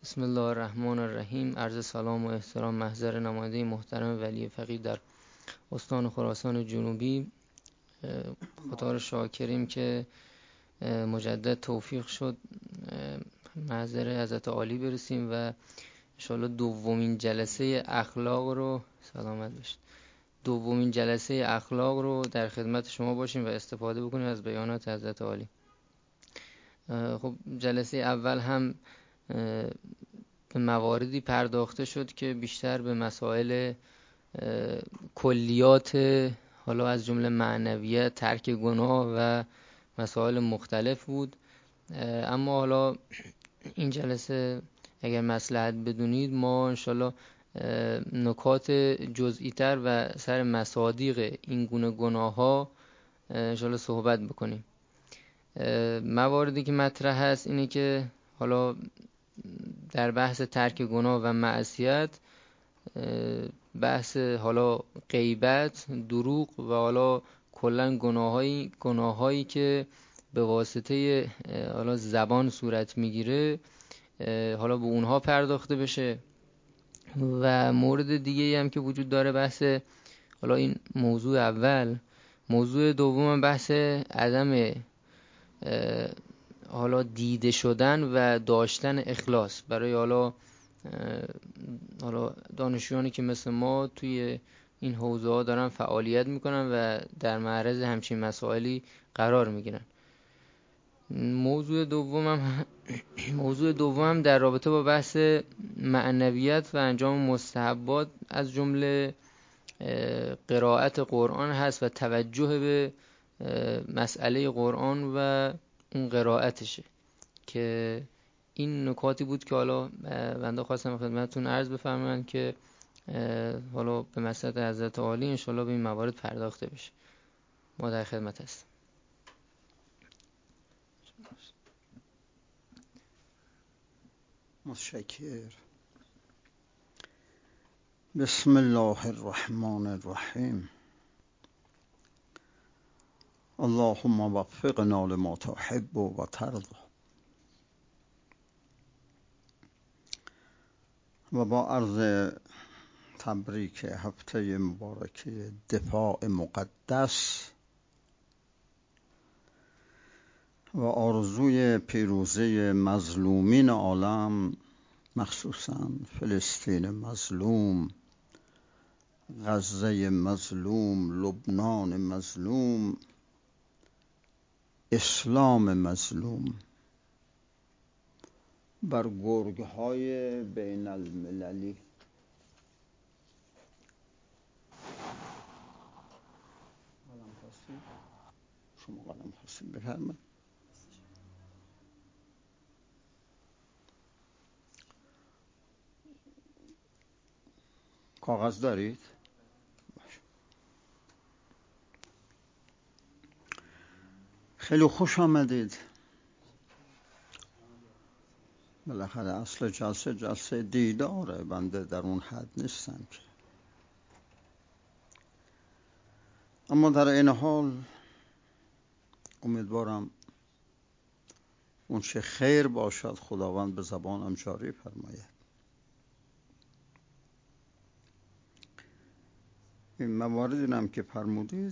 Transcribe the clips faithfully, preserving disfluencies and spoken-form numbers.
بسم الله الرحمن الرحیم. عرض سلام و احترام محضر نماینده محترم ولی فقیه در استان خراسان جنوبی. خدا رو شاکریم که مجدد توفیق شد محضر حضرت عالی برسیم و انشاءالله دومین جلسه اخلاق رو سلامت باشید دومین جلسه اخلاق رو در خدمت شما باشیم و استفاده بکنیم از بیانات حضرت عالی. خب جلسه اول هم به مواردی پرداخته شد که بیشتر به مسائل کلیات، حالا از جمله معنویت، ترک گناه و مسائل مختلف بود. اما حالا این جلسه اگر مصلحت بدونید ما انشالله نکات جزئی تر و سر مصادیق این گونه گناه ها انشالله صحبت بکنیم. مواردی که مطرح هست اینه که حالا در بحث ترک گناه و معصیت، بحث حالا غیبت، دروغ و حالا کلا گناهایی گناهایی که به واسطه حالا زبان صورت میگیره، حالا به اونها پرداخته بشه. و مورد دیگه هم که وجود داره بحث حالا این موضوع اول. موضوع دوم بحث عدم حالا دیده شدن و داشتن اخلاص برای حالا حالا دانشجویانی که مثل ما توی این حوزه ها دارن فعالیت میکنن و در معرض همچین مسائلی قرار میگیرن. موضوع دومم موضوع دومم در رابطه با بحث معنویت و انجام مستحبات از جمله قرائت قرآن هست و توجه به مسئله قرآن و اون قرائتشه، که این نکاتی بود که حالا بنده خواستم خدمتتون عرض بفرمایند که حالا به مصلحت حضرت عالی انشالله به این موارد پرداخته بشه. ما در خدمت هستیم. متشکر. بسم الله الرحمن الرحیم. اللهم وفقنا لما تحب و ترضى. و با عرض تبریک هفته مبارکه دفاع مقدس و آرزوی پیروزی مظلومین عالم، مخصوصا فلسطین مظلوم، غزه مظلوم، لبنان مظلوم، اسلام مظلوم، بر گرگ‌های بین المللی. شما قلم خواستید بفرمایید. کاغذ دارید؟ خیلی خوش آمدید. بالاخره اصل جلسه جلسه دیداره، بنده در اون حد نیستم که. اما در این حال امیدوارم اون چه خیر باشد خداوند به زبانم جاری فرماید. این مواردی هم که فرمودید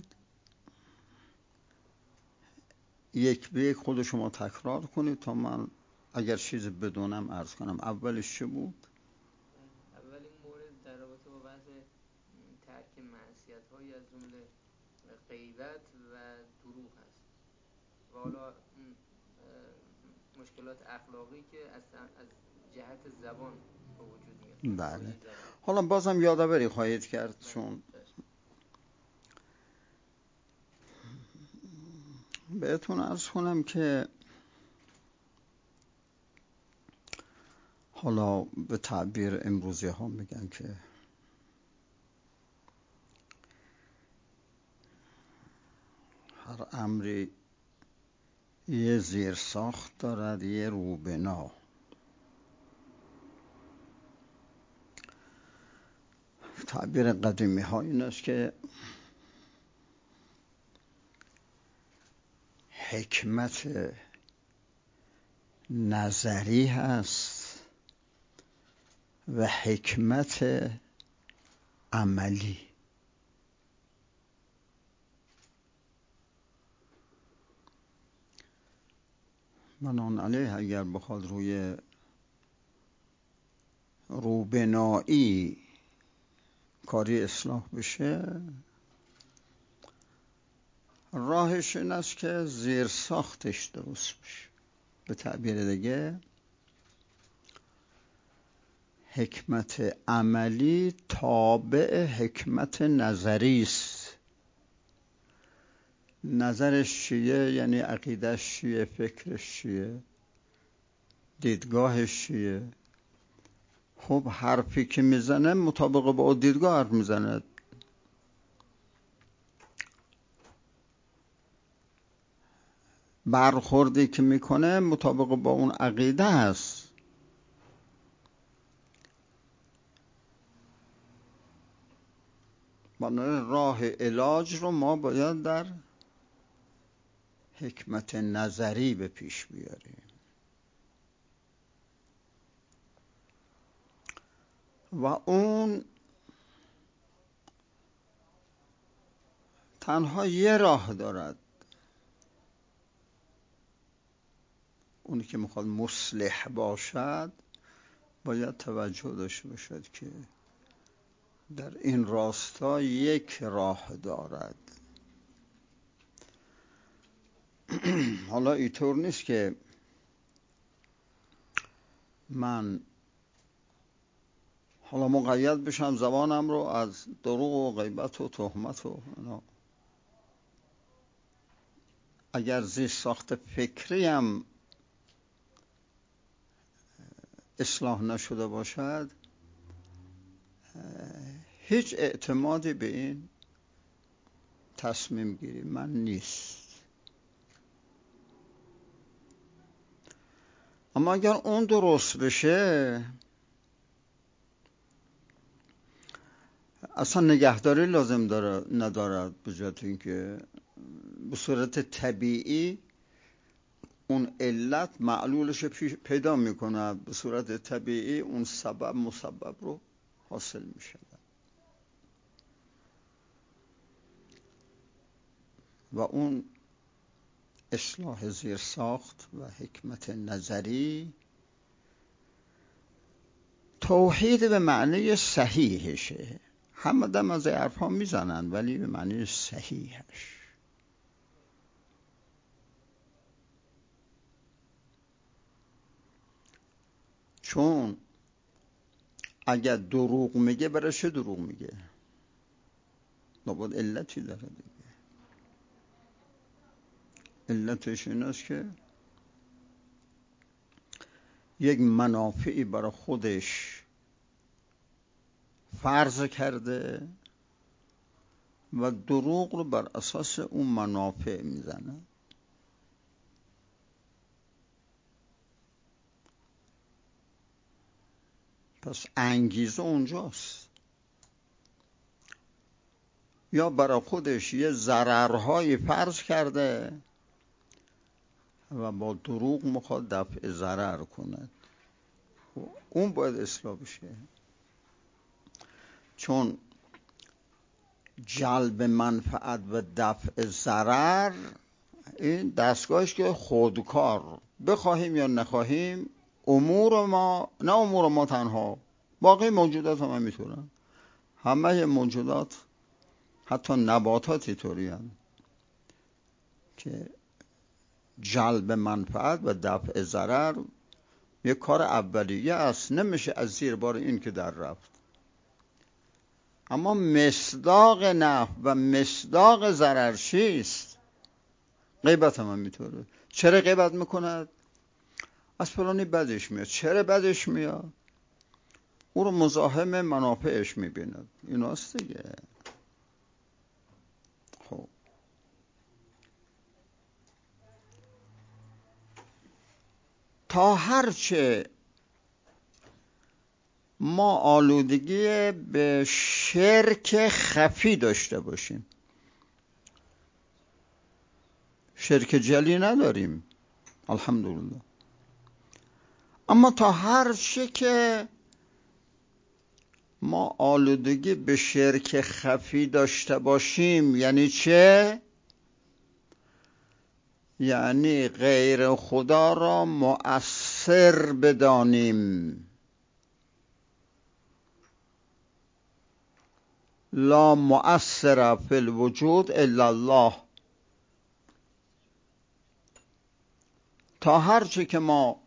یک به یک خود شما تکرار کنید تا من اگر چیزی بدونم عرض کنم. اولش چه بود؟ اولین مورد در رابطه با بحث ترک معصیت‌های از جمله غیبت و دروغ هست و حالا مشکلات اخلاقی که از از جهت زبان به وجود میاد. بله. حالا بازم یادآوری خواهید کرد بله. چون بهتون عرض کنم که حالا به تعبیر امروزی ها میگن که هر امری یه زیر ساخت دارد، یه روبنا. تعبیر قدیمی ها این است که حکمت نظری هست و حکمت عملی. بنان علیه اگر بخواد روی روبنایی کاری اصلاح بشه، راهش این است که زیر ساختش درست بشه. به تعبیر دیگه حکمت عملی تابع حکمت نظری است. نظرش چیه؟ یعنی عقیدش چیه، فکرش چیه، دیدگاهش چیه. خب حرفی که میزنه مطابق با دیدگاه حرف میزنه. برخوردی که میکنه مطابق با اون عقیده هست. بنابراین راه علاج رو ما باید در حکمت نظری به پیش بیاریم و اون تنها یه راه دارد. اونی که میخواد مصلح باشد باید توجه داشته باشد که در این راستا یک راه دارد. حالا اینطور نیست که من حالا مقید بشم زبانم رو از دروغ و غیبت و تهمت و اینا. اگر زیست ساخت فکریم اصلاح نشده باشد، هیچ اعتمادی به این تصمیم گیری من نیست. اما اگر اون درست بشه، اصلا نگهداری لازم داره ندارد، به جهت اینکه به صورت طبیعی اون علت معلولش پیدا میکنه، به صورت طبیعی اون سبب مسبب رو حاصل میشه و اون اصلاح زیر ساخت و حکمت نظری توحید به معنی صحیحشه. همه دم از حرف ها میزنن ولی به معنی صحیحش. چون اگر دروغ میگه برای چه دروغ میگه؟ لابد علتی داره دیگه. علتش این است که یک منافعی برای خودش فرض کرده و دروغ رو بر اساس اون منافع میزنه. پس انگیزه اونجاست. یا برای خودش یه ضررهای فرض کرده و با دروغ میخواد دفع ضرر کنه. اون باید اصلاح بشه. چون جلب منفعت و دفع ضرر این دستگاهش که خودکار، بخواهیم یا نخواهیم، امور ما، نه امور ما تنها، باقی موجودات هم میتونن. همه موجودات حتی نباتاتی طوری هستند که جلب منفعت و دفع ضرر یک کار اولیه است، نمیشه از زیر بار این که در رفت. اما مصداق نفع و مصداق ضرر چیست؟ غیبت هم میطوره. چرا غیبت میکند؟ از فلانی بدش میاد. چرا بدش میاد؟ او رو مزاحم منافعش میبیند. ایناست دیگه. خب تا هرچه ما آلودگی به شرک خفی داشته باشیم، شرک جلی نداریم الحمدلله، اما تا هرچه که ما آلودگی به شرک خفی داشته باشیم یعنی چه؟ یعنی غیر خدا را مؤثر بدانیم. لا مؤثر فی الوجود الا الله. تا هرچی که ما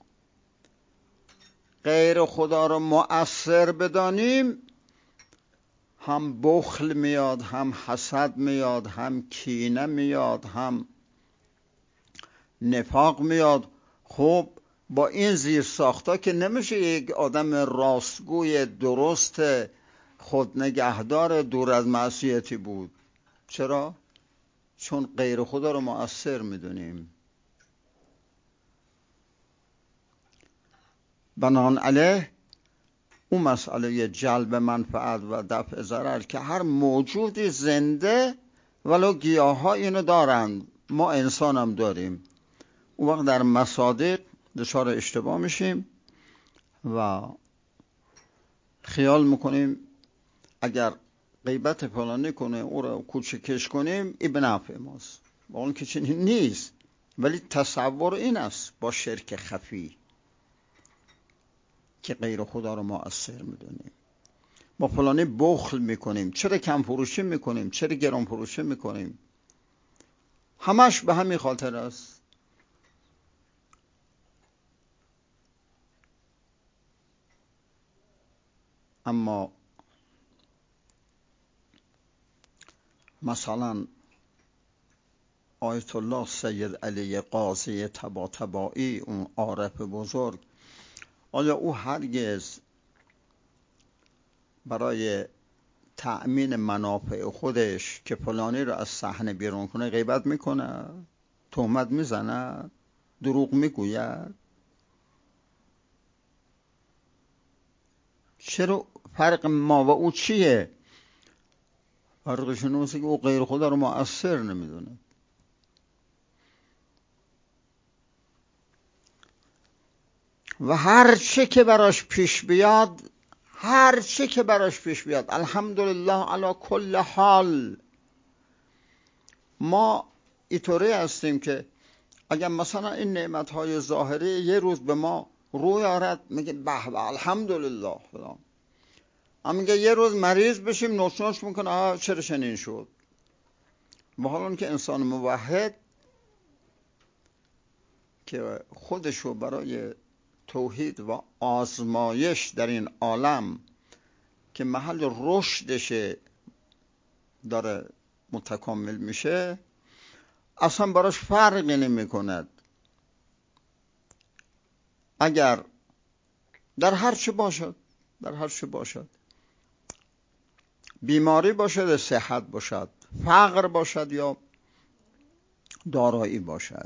غیر خدا را مؤثر بدانیم، هم بخل میاد، هم حسد میاد، هم کینه میاد، هم نفاق میاد. خب با این زیر ساختا که نمیشه یک آدم راستگوی درست خودنگهدار دور از معصیتی بود. چرا؟ چون غیر خدا رو مؤثر میدونیم. بنان علیه اون مسئله جلب منفعت و دفع ضرر که هر موجودی زنده ولو گیاه ها اینو دارند، ما انسان هم داریم. اون وقت در مصادیق دچار اشتباه میشیم و خیال میکنیم اگر غیبت فلانی کنه او رو کوچکش کنیم این به نفع ماست، با اون که چنین نیست. ولی تصور این است با شرک خفی که غیر خدا رو مؤثر میدونیم. با فلانی بخل میکنیم، چرا کم فروشی میکنیم، چرا گران فروشی میکنیم، همش به همین خاطر است. اما مثلا آیت الله سید علی قاضی طباطبایی، اون عارف بزرگ، آیا او هرگز برای تأمین منافع خودش که فلانی رو از صحنه بیرون کنه غیبت میکنه، تهمت میزنه، دروغ میگوید؟ چرا؟ فرق ما و او چیه؟ فرقش اینه که او غیر خدا رو مؤثر نمیدونه. و هر چه که براش پیش بیاد، هر چه که براش پیش بیاد، الحمدلله علی کل حال. ما اینطوری هستیم که اگر مثلا این نعمتهای ظاهری یه روز به ما روی آرد میگه به به الحمدلله فلان، اما میگه یه روز مریض بشیم نوچنوش میکنه آه چرا چنین شد. با حال که انسان موحد که خودشو برای توحید و آزمایش در این عالم که محل رشدشه داره متکامل میشه، اصلا براش فرقی نمی کند اگر در هر چه باشد، در هر چه باشد، بیماری باشد، صحت باشد، فقر باشد یا دارایی باشد،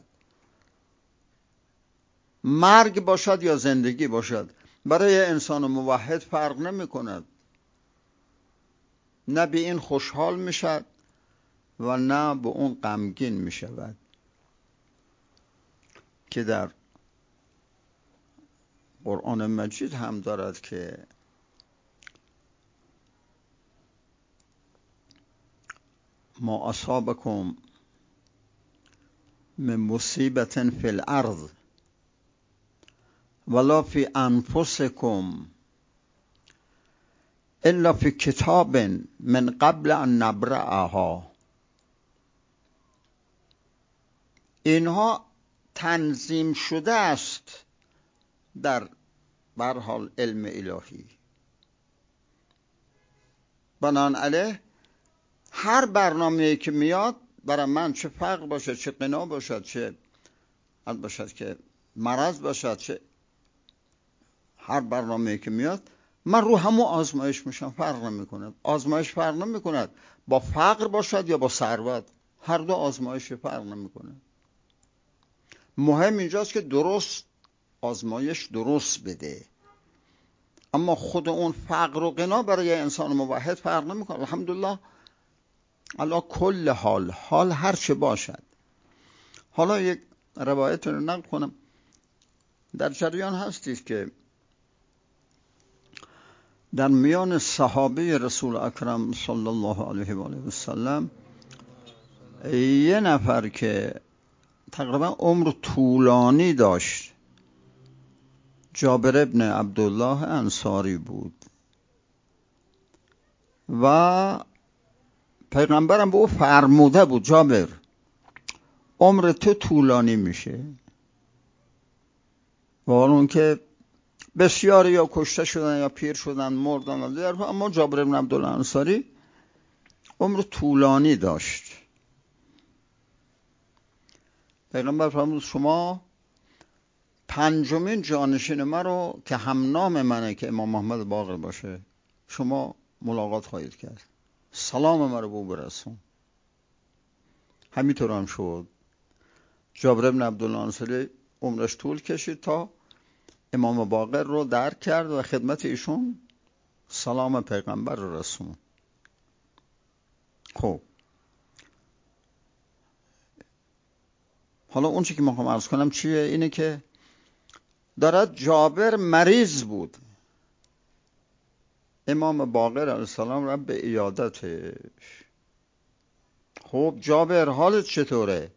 مرگ باشد یا زندگی باشد، برای انسان موحد فرق نمی کند. نه به این خوشحال می شود و نه به اون غمگین می شود که در قرآن مجید هم دارد که ما اصابکم من مصیبت فی الارض ولا فی انفسکم الا فی کتاب من قبل ان نبرأها. اینها تنظیم شده است در بر حال علم الهی. بنان علیه هر برنامه‌ای که میاد برای من، چه فقر باشد، چه غنا باشد، چه حد باشد که مرض باشد، چه هر برنامه‌ای که میاد من رو همون آزمایش میشم، فرق نمیکنه. آزمایش فرق نمیکنه با فقر باشد یا با ثروت، هر دو آزمایش فرق نمیکنه. مهم اینجاست که درست آزمایش درست بده. اما خود اون فقر و غنا برای انسان موحد فرق نمیکنه. الحمدلله علی کل حال، حال هر چه باشد. حالا یک روایت رو نقل کنم. در جریان هستید که در میان صحابه رسول اکرم صلی الله علیه و آله و سلم یه نفر که تقریبا عمر طولانی داشت، جابر ابن عبدالله انصاری بود و پیغمبرم به او فرموده بود جابر عمر تو طولانی میشه، و اون که بسیاری یا کشته شدن یا پیر شدن مردن، اما جابر ابن عبدالله انصاری عمر طولانی داشت. پیغمبر فرمود شما پنجمین جانشین من رو که هم نام منه که امام محمد باقر باشه شما ملاقات خواهید کرد، سلام من رو به او برسون. همینطور هم شد. جابر بن عبدالله انصاری عمرش طول کشید تا امام باقر رو درک کرد و خدمت ایشون سلام پیغمبر رو رسون. خب حالا اون چی که میخوام عرض کنم چیه؟ اینه که دارد جابر مریض بود، امام باقر علیه السلام را به عیادتش. خب جابر حالت چطوره؟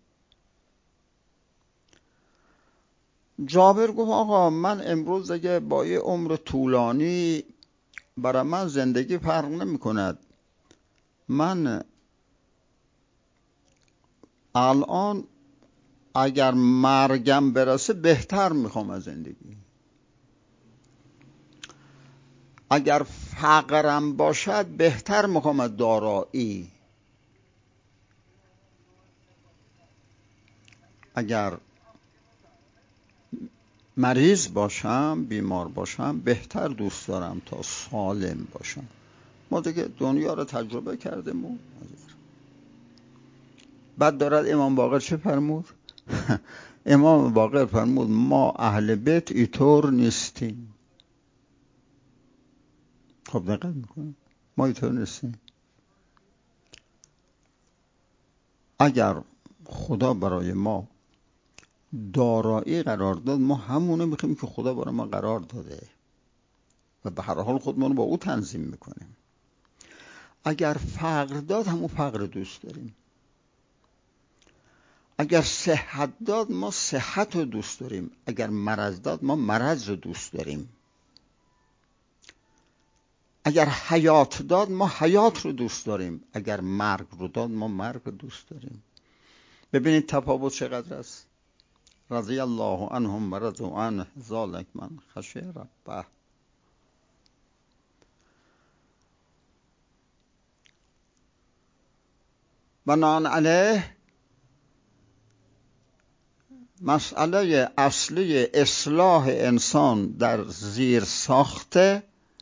جابر گفت آقا من امروز دیگه با یه عمر طولانی برای من زندگی فرق نمی کند، من الان اگر مرگم برسه بهتر میخوام از زندگی، اگر فقرم باشد بهتر میخوام از دارایی، اگر مریض باشم بیمار باشم بهتر دوست دارم تا سالم باشم. ما دیگه دنیا رو تجربه کردیم. و بعد دارد امام باقر چه فرمود؟ امام باقر فرمود ما اهل بیت اینطور نیستیم. خب دقت میکنیم ما اینطور نیستیم. اگر خدا برای ما دارایی قرار داد ما همونه میخوایم که خدا برای ما قرار داده و به هر حال خودمون با او تنظیم میکنیم. اگر فقر داد همون فقر دوست داریم، اگر صحت داد ما صحت رو دوست داریم، اگر مرض داد ما مرض رو دوست داریم، اگر حیات داد ما حیات رو دوست داریم، اگر مرگ رو داد ما مرگ رو دوست داریم. ببینید تفاوت چقدر است. رضی الله عنهم و رضوا عنه ذلک من خشی ربه. بنان علیه مسئله اصلی اصلاح انسان در زیر ساخته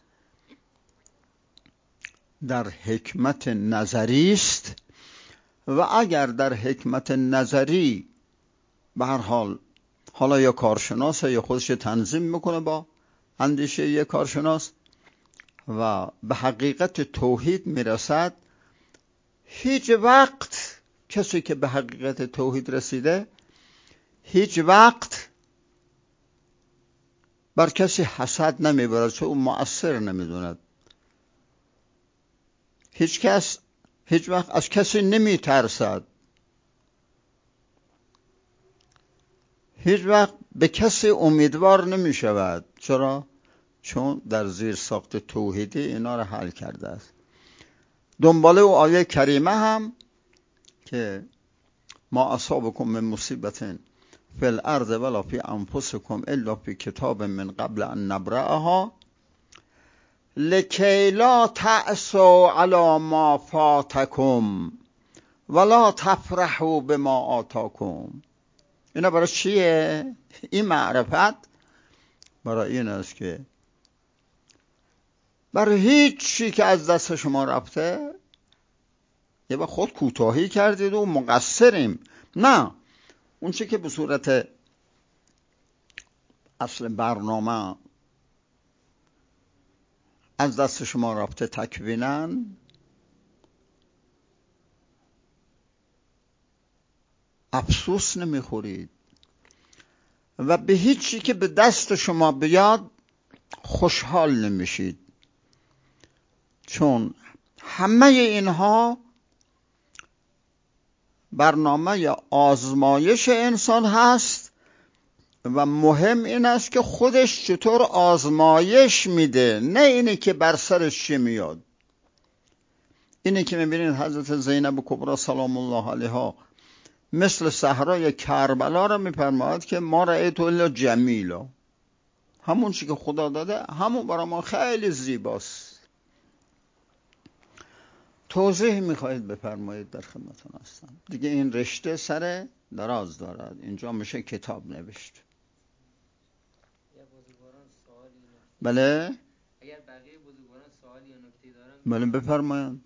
در حکمت نظری است، و اگر در حکمت نظری به هر حال حالا یا کارشناس یا خودش تنظیم میکنه با اندیشه یک کارشناس و به حقیقت توحید میرسد، هیچ وقت کسی که به حقیقت توحید رسیده هیچ وقت بر کسی حسد نمیبرد، چون اون مؤثر نمیدوند. هیچ کس هیچ وقت از کسی نمیترسد، هیچ وقت به کسی امیدوار نمیشود. چرا؟ چون در زیر ساخت توحیدی اینا رو حل کرده است. دنباله و آیه کریمه هم که ما اصابکم من مصیبت فی الارض ولا فی انفسکم الا فی کتاب من قبل ان نبرأها لکی لا تأسوا علی ما فاتکم ولا تفرحوا بما آتاکم. اینا برای چیه؟ این معرفت برای این است که برای هیچ چی که از دست شما رفته یه با خود کوتاهی کردید و مقصریم. نه، اون چی که به صورت اصل برنامه از دست شما رفته تکوینن، افسوس نمیخورید و به هیچ چی که به دست شما بیاد خوشحال نمیشید. چون همه اینها برنامه آزمایش انسان هست و مهم این است که خودش چطور آزمایش میده، نه اینی که بر سرش چی میاد. اینی که میبینید حضرت زینب کبری سلام الله علیها مثل صحرای کربلا رو میفرماید که ما رأیت الا جمیلا، همون چی که خدا داده همون برای ما خیلی زیباست. توضیح میخواهید بفرمایید؟ در خدمتتون هستم. دیگه این رشته سر دراز دارد، اینجا میشه کتاب نوشت. بله اگر بقیه بزرگواران سوالی یا نکته‌ای دارن بله بفرمایید.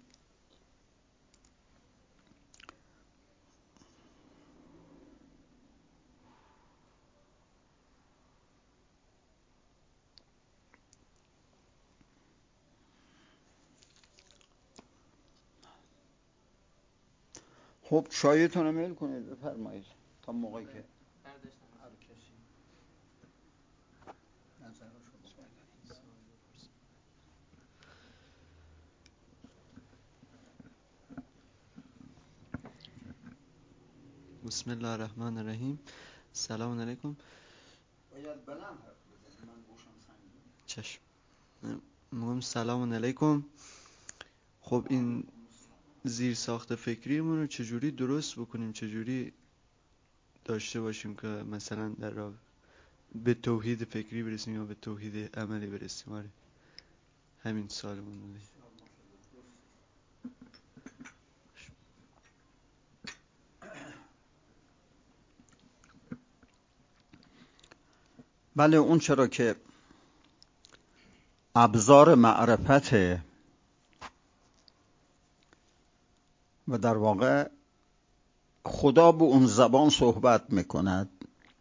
خب چایتون رو میل کنید بفرمایید تا موقعی که هر کسی بسم الله الرحمن الرحیم. سلام علیکم. باید بلند حرف بزنید، من گوشم سنگینه. چشم. میگم سلام علیکم. خب این زیر ساخت فکریمون رو چجوری درست بکنیم، چجوری داشته باشیم که مثلا در راه به توحید فکری برسیم یا به توحید عملی برسیم؟ آره همین سوالمون بود. بله اون چرا که ابزار معرفته و در واقع خدا به اون زبان صحبت میکند.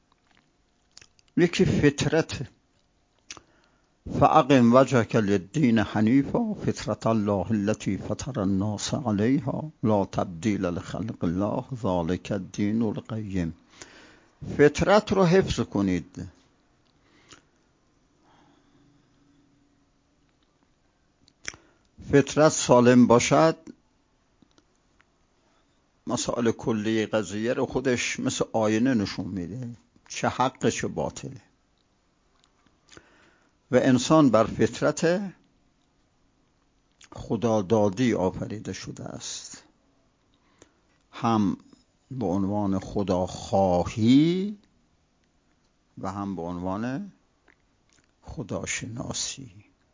یکی فطرت، فاقم وجهک للدین حنیفا فطرت الله التي فطر الناس علیها لا تبدیل لخلق الله ذلک الدین القیم. فطرت رو حفظ کنید. فطرت سالم باشد، مسائل کلی قضیه رو خودش مثل آینه نشون میده، چه حق چه باطله. و انسان بر فطرت خدادادی آفریده شده است، هم به عنوان خداخواهی و هم به عنوان خداشناسی.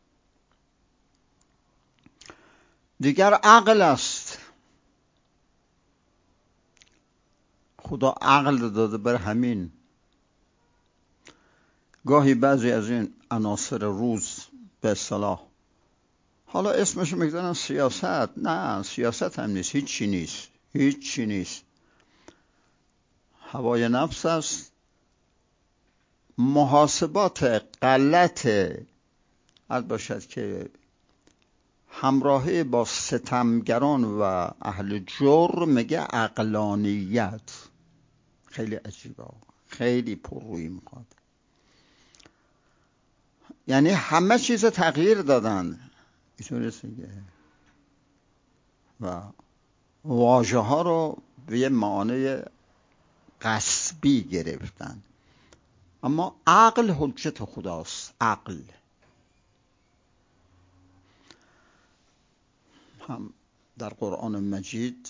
دیگر عقل است. خدا عقل داده، بر همین گاهی بعضی از این عناصر روز به اصطلاح، حالا اسمش میگذارن سیاست، نه سیاست هم نیست، هیچ چی نیست، هیچ چی نیست. هوای نفس است. محاسبات غلط عد باشد که همراهی با ستمگران و اهل جرم میگه عقلانیت. خیلی عجیبه، خیلی پررویی میخواد. یعنی همه چیز تغییر دادن میگه و واژه ها رو به یه معنی غصبی گرفتن. اما عقل حجت خداست. عقل هم در قرآن مجید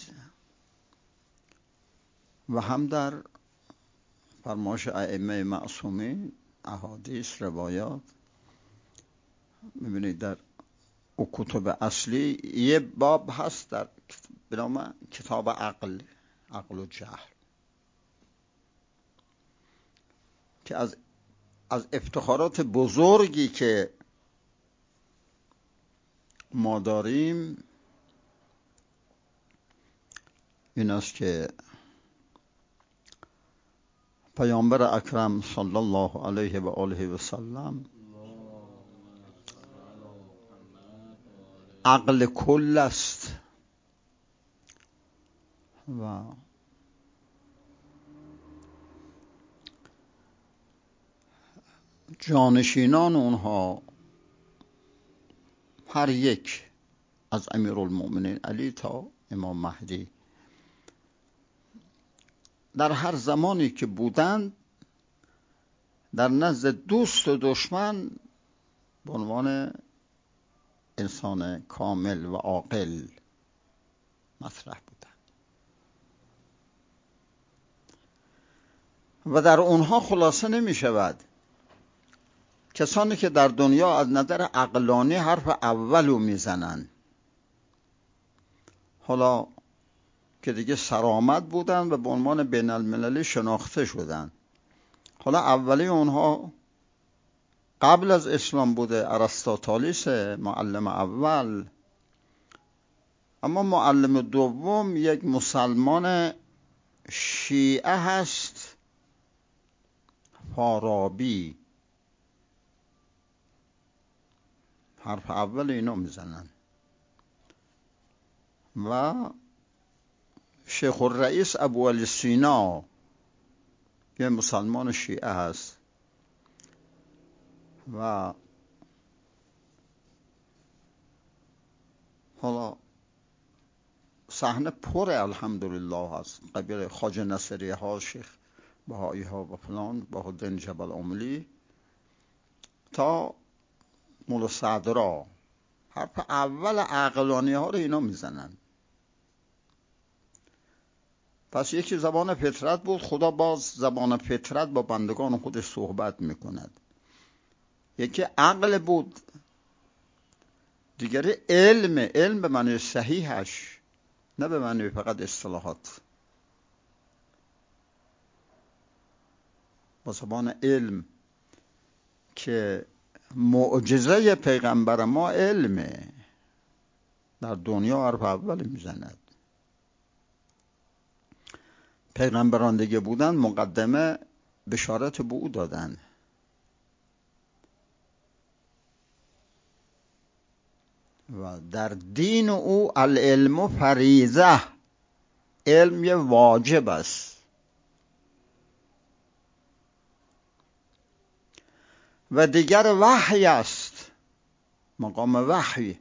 و هم در فرمایش ائمه معصومین، احادیث، روایات، میبینید در او کتب اصلی یه باب هست در به نام کتاب عقل، عقل و جهل، که از از افتخارات بزرگی که ما داریم این است که پیامبر اکرم صلی الله علیه و آله و سلم عقل کل است و جانشینان اونها هر یک از امیرالمؤمنین علی تا امام مهدی در هر زمانی که بودند در نزد دوست و دشمن به عنوان انسان کامل و عاقل مطرح بودند و در اونها خلاصه نمی شود کسانی که در دنیا از نظر عقلانی حرف اولو میزنن، حالا که دیگه سرآمد بودن و به عنوان بین المللی شناخته شدن. حالا اولی اونها قبل از اسلام بوده، ارسطاطالیس معلم اول، اما معلم دوم یک مسلمان شیعه هست، فارابی. حرف اول اینا میزنن. و شیخ الرئیس ابو علی سینا یه مسلمان شیعه هست و حالا صحنه پر الحمدلله هست. قبیل خواجه نصری ها، شیخ بهایی ها و فلان، بهاءالدین جبل عملی تا مولا صدرا حرف اول عقلانی ها رو اینا میزنن. پس یکی زبان فطرت بود، خدا باز زبان فطرت با بندگان خودش صحبت میکند. یکی عقل بود، دیگری علم. علم به معنی صحیحش، نه به معنی فقط اصطلاحات. با زبان علم که معجزه پیغمبر ما علمه، در دنیا حرف اول میزند. پیغمبران دیگه بودن مقدمه بشارت به او دادن. و در دین او العلم فریضه، علم یه واجب است و دیگر وحی است، مقام وحی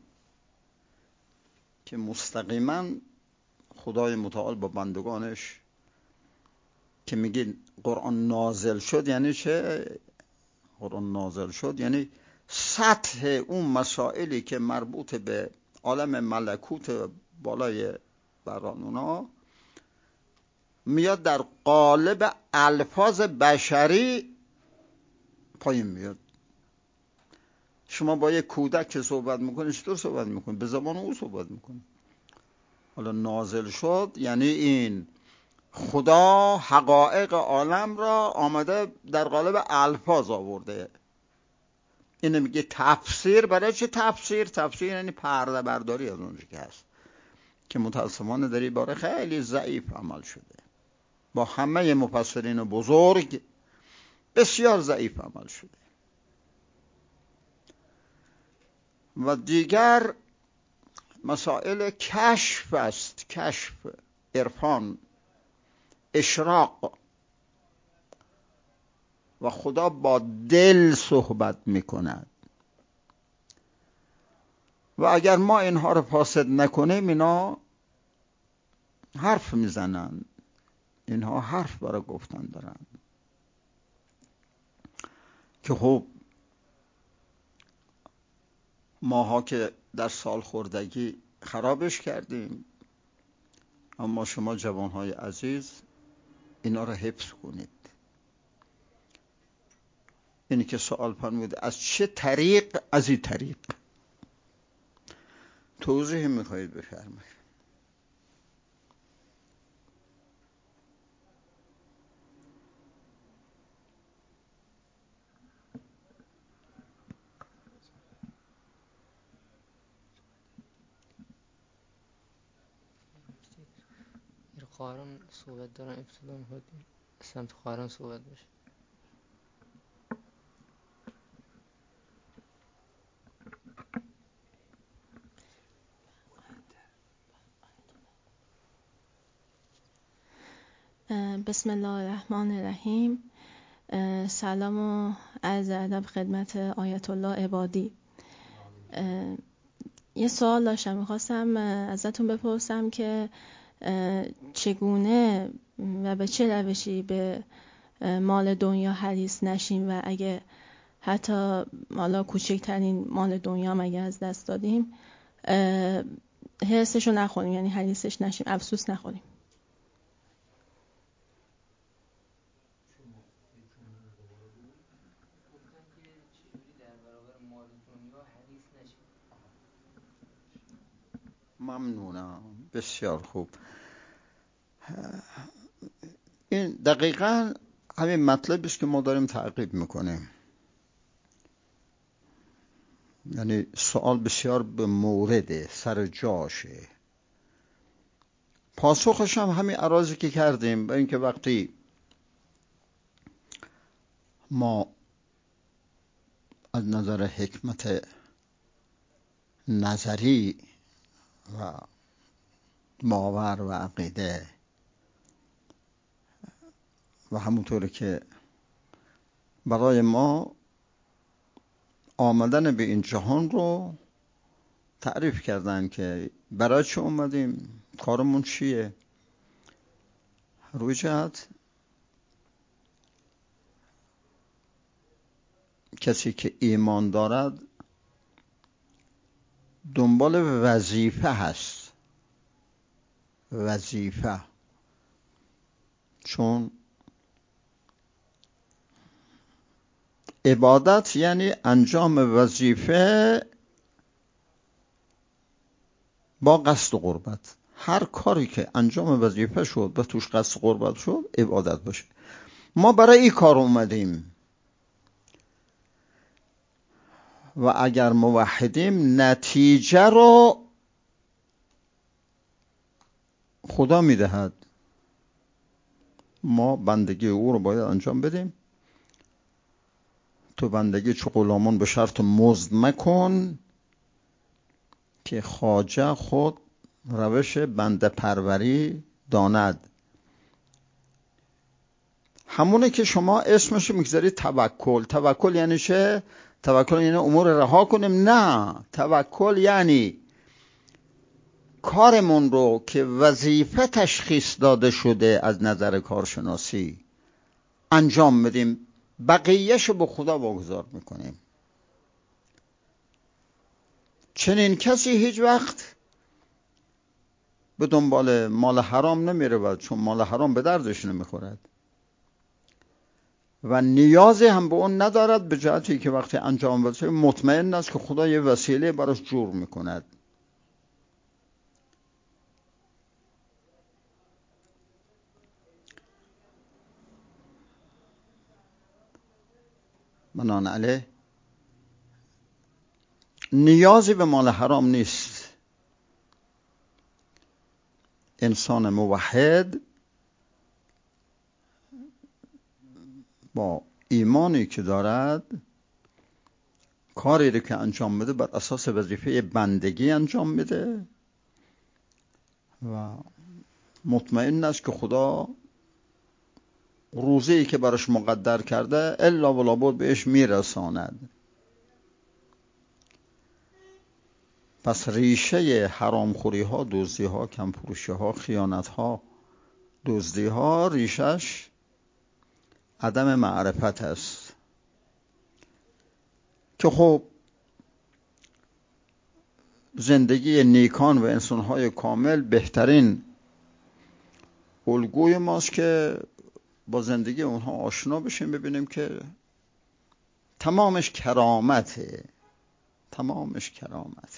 که مستقیما خدای متعال با بندگانش که میگه قرآن نازل شد. یعنی چه؟ قرآن نازل شد یعنی سطح اون مسائلی که مربوط به عالم ملکوت بالای بران اونا میاد در قالب الفاظ بشری پایین میاد. شما با یک کودک که صحبت میکنی چطور صحبت میکنی؟ به زبان او صحبت میکنی. حالا نازل شد یعنی این خدا حقایق عالم را آمده در قالب الفاظ آورده. اینه میگه تفسیر. برای چه تفسیر؟ تفسیر یعنی پرده برداری از اونجا که هست، که متاسفانه در این باره خیلی ضعیف عمل شده. با همه مفسرین بزرگ بسیار ضعیف عمل شده. و دیگر مسائل کشف است، کشف، عرفان، اشراق. و خدا با دل صحبت میکند و اگر ما اینها رو فاسد نکنیم اینا حرف میزنن. اینها حرف برای گفتن دارن که خب ماها که در سال خوردگی خرابش کردیم، اما شما جوانهای عزیز اینا رو حفظ کنید. اینی که سوال فرموده از چه طریق؟ از این طریق. توضیح میخواهید بفرمایید؟ خواهران صحبت دارن، ابتدا میخواد سمت خواهران صحبت بشه. بسم الله الرحمن الرحیم. سلام و عرض ادب خدمت آیت الله عبادی. یه سوال داشتم، میخواستم ازتون بپرسم که چگونه و به چه روشی به مال دنیا حریص نشیم و اگه حتی حالا کوچکترین مال دنیا هم اگه از دست دادیم حرصشو نخوریم، یعنی حریصش نشیم، افسوس نخوریم. ممنونم، بسیار خوب. این دقیقاً همین مطلبی است که ما داریم تعقیب میکنیم. یعنی سوال بسیار به مورد سر جاشه. پاسخش هم همین عراضی که کردیم، به اینکه وقتی ما از نظر حکمت نظری و باور و عقیده و همونطوری که برای ما آمدن به این جهان رو تعریف کردن که برای چه اومدیم، کارمون چیه، روی جهت کسی که ایمان دارد دنبال وظیفه هست. وظیفه، چون عبادت یعنی انجام وظیفه با قصد و قربت. هر کاری که انجام وظیفه شد و توش قصد و قربت شد عبادت باشه. ما برای این کار اومدیم و اگر موحدیم نتیجه رو خدا میدهد. ما بندگی او رو باید انجام بدیم. تو بندگی چو غلامان به شرط مزد مکن، که خواجه خود روش بنده پروری داند. همونه که شما اسمش میگذاری توکل. توکل یعنی چه؟ توکل یعنی امور رها کنیم؟ نه، توکل یعنی کارمون رو که وظیفه تشخیص داده شده از نظر کارشناسی انجام بدیم، بقیه‌شو به خدا واگذار میکنیم. چنین کسی هیچ وقت به دنبال مال حرام نمیرود، چون مال حرام به دردش نمیخورد و نیازی هم به اون ندارد، به جهتی که وقتی انجام بده مطمئن است که خدا یه وسیله براش جور میکند. بنابراین نیازی به مال حرام نیست. انسان موحد با ایمانی که دارد کاری رو که انجام بده بر اساس وظیفه بندگی انجام میده و مطمئن است که خدا روزی که براش مقدر کرده الا ولا بد بهش میرساند. پس ریشه حرامخوری ها، دزدی ها، کمفروشی ها، خیانت ها، دزدی ها، ریشش عدم معرفت است که خب زندگی نیکان و انسانهای کامل بهترین الگوی ماست که با زندگی اونها آشنا بشیم، ببینیم که تمامش کرامته. تمامش کرامته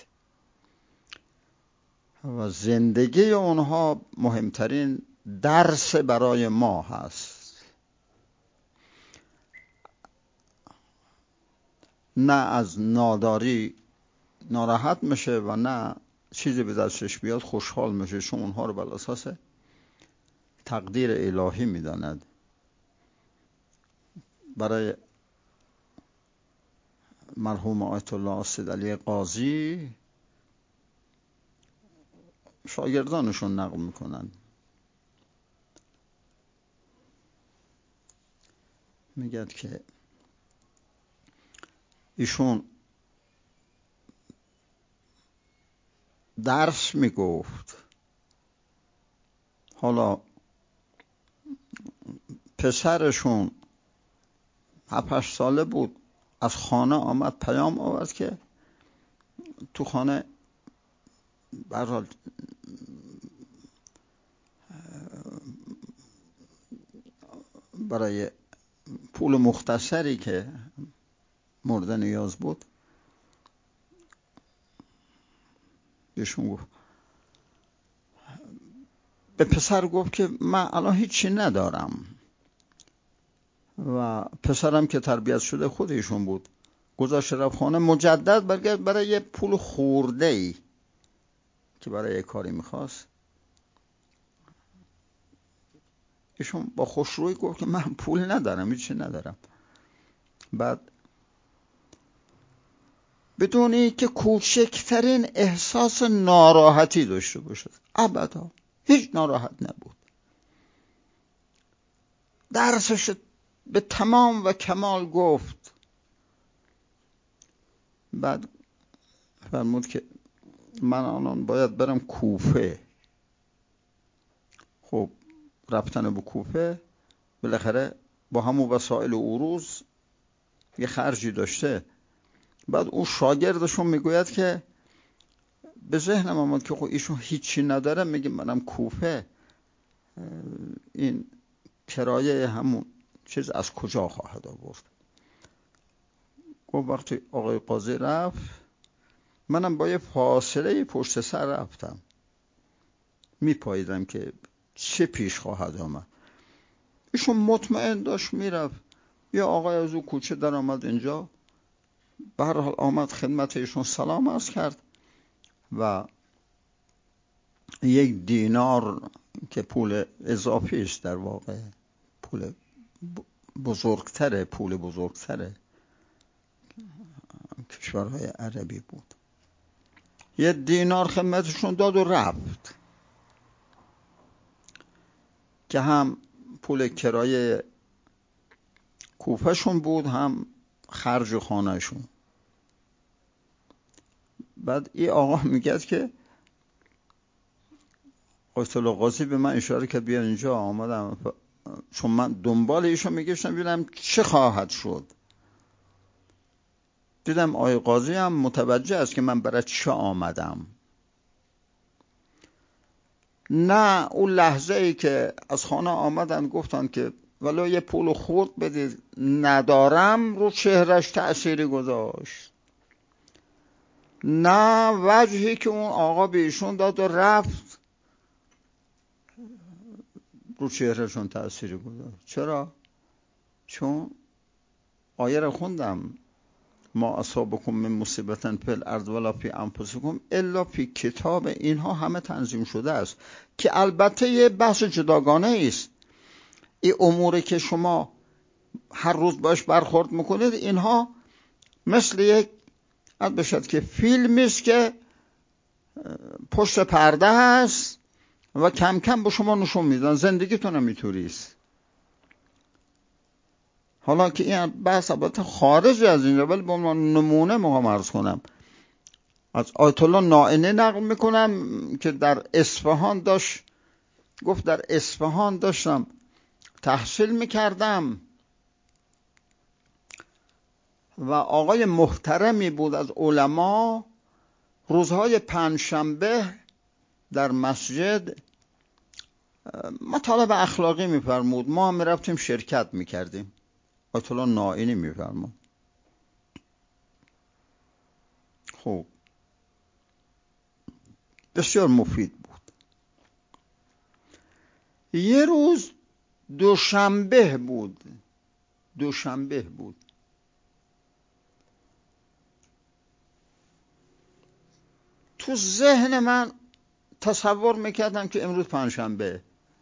و زندگی اونها مهمترین درس برای ما هست. نه از ناداری ناراحت میشه و نه چیزی به دستش بیاد خوشحال میشه، چون اونها رو بر اساس تقدیر الهی میداند. برای مرحوم آیت الله سید علی قاضی شاگردانشون نقل میکنن، میگد که ایشون درس میگفت. حالا پسرشون هفت هشت ساله بود، از خانه آمد پیام آورد که تو خانه برحال برای پول مختصری که مورد نیاز بود بهشون گفت، به پسر گفت که من الان هیچی ندارم و پسرم که تربیت شده خودشون بود، گذاشت رفت خانه. مجدد برگشت برای یه پول خورده‌ای که برای یه کاری میخواست. ایشون با خوشرویی گفت که من پول ندارم، هیچی ندارم. بعد بدونی که کوچکترین احساس ناراحتی داشته باشد، ابدا هیچ ناراحت نبود. درسش به تمام و کمال گفت. بعد فرمود که من الان باید برم کوفه. خب رفتن به کوفه بالاخره با همون وسایل و عروض یه خرجی داشته. بعد اون شاگردشون میگوید که به ذهنم آمد که خب ایشون هیچی نداره، میگه منم کوفه، این کرایه همون چیز از کجا خواهد آورد؟ گفت وقتی آقای قاضی رفت منم با یه فاصله پشت سر رفتم، میپاییدم که چه پیش خواهد آمد. ایشون مطمئن داشت میرفت. یه آقای از او کوچه در آمد اینجا، به هر حال آمد خدمت ایشون سلام عرض کرد و یک دینار که پول اضافی است، در واقع پول بزرگتره، پول بزرگتره کشورهای عربی بود، یه دینار خدمتشون داد و رفت که هم پول کرایه کوفهشون بود هم خرج خانهشون. بعد این آقا میگه که آیت الله قاضی به من اشاره کرد بیا اینجا. آمدم چون من دنبال ایشون میگشتم ببینم چه خواهد شد. دیدم آقای قاضی هم متوجه است که من برای چه آمدم. نه اون لحظه ای که از خانه آمدن گفتن که ولو یه پول خورد بدید ندارم، رو چهرش تأثیری گذاشت. نه وجهی که اون آقا به ایشون داد و رفت رو چهرهشون تأثیری گذاشت. چرا؟ چون آیه رو خوندم ما اصابکم من مصیبت فی الارض ولا فی انفسکم الا فی کتاب. اینها همه تنظیم شده است که البته یه بحث جداگانه است. این اموری که شما هر روز باش برخورد میکنید اینها مثل یک بشد که فیلمی است که پشت پرده هست و کم کم به شما نشون میدن زندگیتون هم اینطوری است. حالا که این بحث البته خارج از اینجا، ولی به عنوان نمونه میخوام عرض کنم. از آیت الله نائینی نقل میکنم که در اصفهان داشت، گفت در اصفهان داشتم تحصیل میکردم و آقای محترمی بود از علما، روزهای پنجشنبه در مسجد مطالب اخلاقی میفرمود، ما هم میرفتیم شرکت میکردیم. آیت الله نائینی میفرمود. خب بسیار مفید بود. یه روز دوشنبه بود دوشنبه بود تو ذهن من تصور میکردم که امروز پنجشنبه.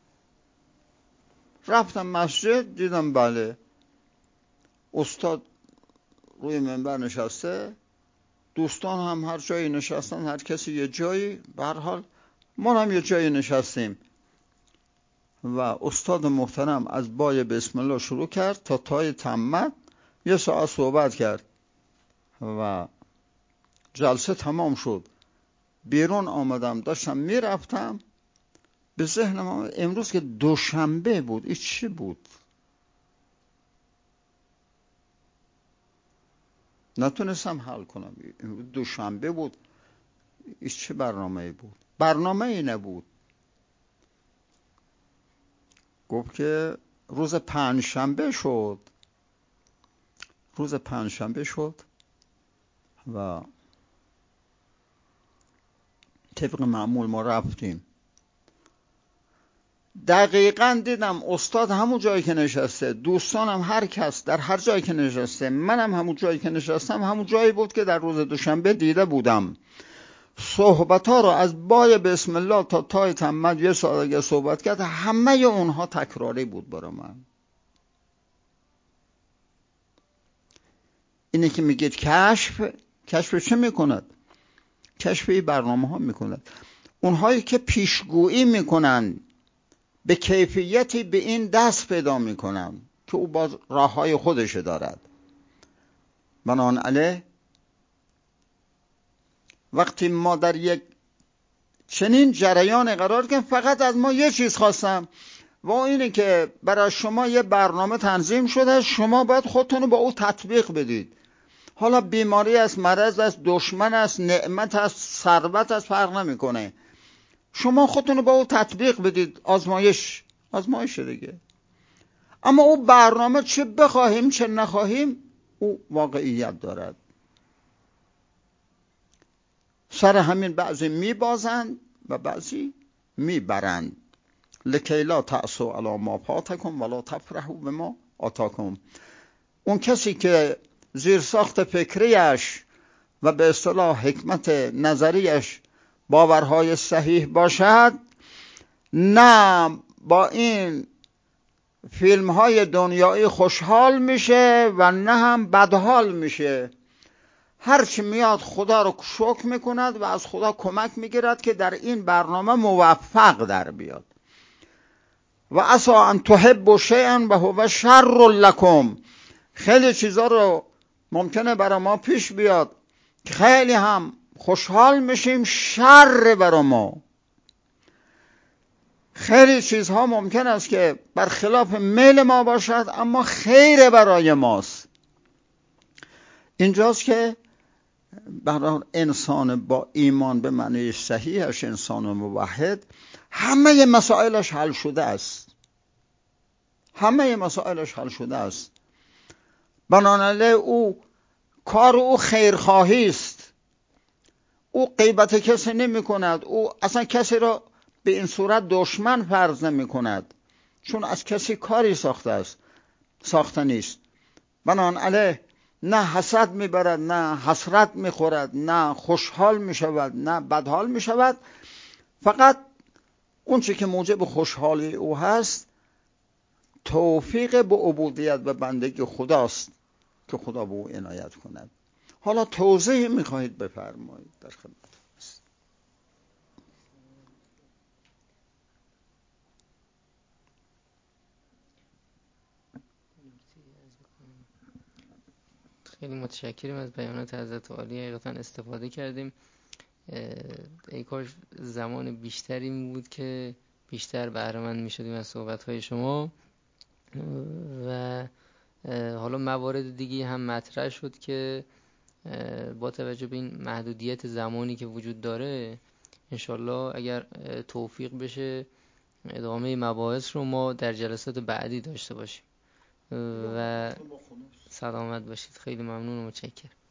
رفتم مسجد دیدم بله استاد روی منبر نشسته، دوستان هم هر جایی نشستن، هر کسی یه جایی، به هر حال ما هم یه جایی نشستیم و استاد محترم از بای بسم الله شروع کرد تا تای تمت یه ساعت صحبت کرد و جلسه تمام شد. بیرون آمدم داشتم میرفتم، به ذهنم آمد امروز که دوشنبه بود، این چی بود؟ نتونستم حل کنم. امروز دوشنبه بود، این چه برنامه بود؟ برنامه ای نبود. گفت که روز پنجشنبه شد، روز پنجشنبه شد و طبق معمول ما رفتیم. دقیقاً دیدم استاد همون جایی که نشسته، دوستانم هر کس در هر جایی که نشسته، منم همون جایی که نشستم همون جایی بود که در روز دوشنبه دیده بودم. صحبت ها رو از بای بسم الله تا تای تمد یه ساعت اگه صحبت کرد، همه اونها تکراری بود برای من. اینه که میگید کشف، کشف چه میکند؟ کشف این برنامه ها میکند. اونهایی که پیشگویی میکنن به کیفیتی به این دست پیدا میکنن که او باز راه های خودش دارد. بنابراین وقتی ما در یک چنین جریان قرار کنیم، فقط از ما یه چیز خواستم و اینه که برای شما یه برنامه تنظیم شده، شما باید خودتون رو با او تطبیق بدید. حالا بیماری است، مرض است، دشمن است، نعمت است، ثروت است، فرق نمیکنه. شما خودتون رو با او تطبیق بدید. آزمایش، آزمایش دیگه. اما او برنامه چه بخواهیم چه نخواهیم او واقعیت دارد. سر همین بعضی میبازند و بعضی میبرند. لکی لا تأسوا علی ما فاتکم ولا تفرحوا بما آتاکم. اون کسی که زیر ساخت فکریش و به اصطلاح حکمت نظریش باورهای صحیح باشد، نه با این فیلم های دنیایی خوشحال میشه و نه هم بدحال میشه. هرچی میاد خدا رو شکر میکند و از خدا کمک میگیرد که در این برنامه موفق در بیاد. و عسى ان تحبوا شیئا و هو شر لکم. خیلی چیزا رو ممکنه برای ما پیش بیاد که خیلی هم خوشحال میشیم، شر برای ما. خیلی چیزها ممکن است که برخلاف میل ما باشد اما خیر برای ماست. اینجاست که برای انسان با ایمان به معنی صحیحش، انسان موحد، همه مسائلش حل شده است. همه مسائلش حل شده است. بنابراین او کار او خیرخواهی است. او غیبت کسی نمی کند. او اصلا کسی را به این صورت دشمن فرض نمی کند، چون از کسی کاری ساخته است، ساخته نیست. بنابراین نه حسد میبرد، نه حسرت میخورد، نه خوشحال میشود، نه بدحال میشود. فقط اون چی که موجب خوشحالی او هست توفیق به عبودیت و بندگی خداست که خدا به او عنایت کند. حالا توضیح میخواهید بفرمایید؟ در خدمت است. خیلی متشکرم از بیانات حضرت عالی. حقیقتا استفاده کردیم. ای کاش زمان بیشتری می بود که بیشتر بهره مند می شدیم از صحبت‌های شما. و حالا موارد دیگه هم مطرح شد که با توجه به این محدودیت زمانی که وجود داره، انشالله اگر توفیق بشه ادامه مباحث رو ما در جلسات بعدی داشته باشیم. و سلامت باشید. خیلی ممنون و متشکرم.